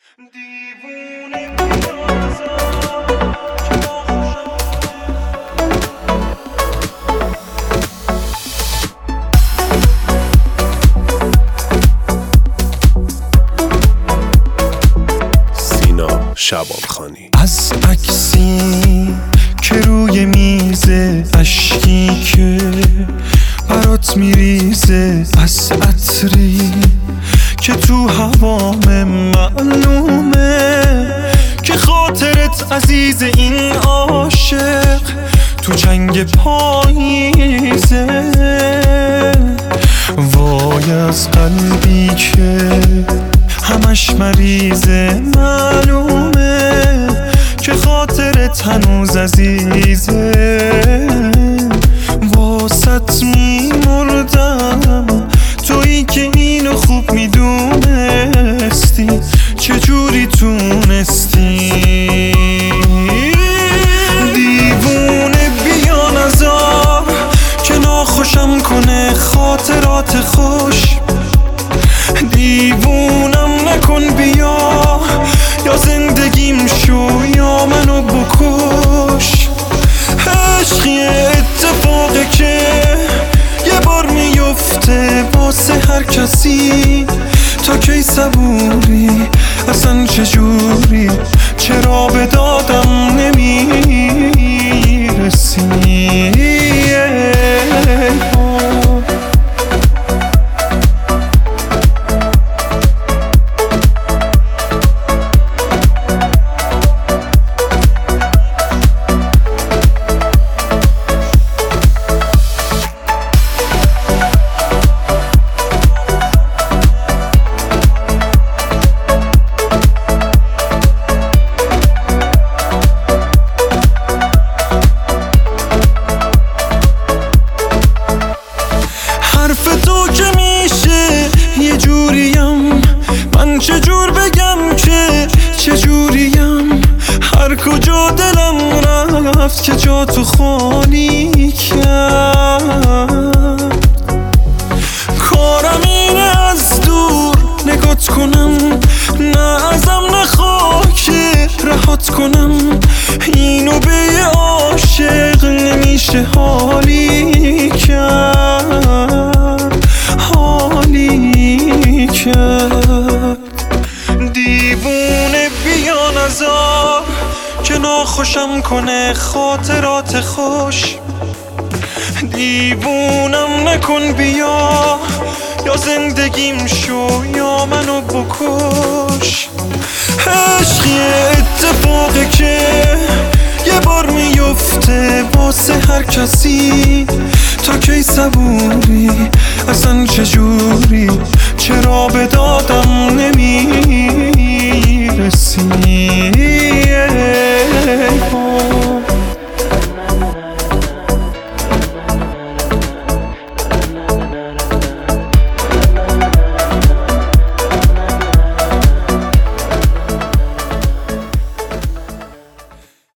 شبانخانی. از عکسی که روی میزه، اشکی که برات میریزه، از عطری که تو هوام معلومه که خاطرت عزیز این عاشق تو جنگ پاییزه. وای از قلبی که همش مریضه، معلومه که خاطرت هنوز عزیزه. واسط میمردم تویی که اینو خوب میدونستی، چجوری تونستی؟ دیوونه بیا نذار که ناخوشم کنه خاطرات خوش. دیوونم نکن بیا، یا زندگیم شو یا منو بکش. عشقی اتفاقی که یه بار میفته واسه هر کسی. تا کی صبوری؟ اصلا چجوری؟ چرا به دادم نمیرسی؟ حرف تو که میشه یه جوریم، من چجور بگم که چجوریم؟ هر کجا دلم رفت که جا تو خالی کرد. کارم اینه از دور نگات کنم، نه ازم نخواه که رهات کنم. اینو به یه عاشق نمیشه حالی کرد، حالی کرد. دیوونه بیا نذار که ناخوشم کنه خاطرات خوش. دیوونم نکن بیا، یا زندگیم شو یا منو بکش. عشقی اتفاقی که یه بار میفته واسه هر کسی. تا کی صبوری؟ اصلا چجوری؟ چرا به دادم نمیرسی؟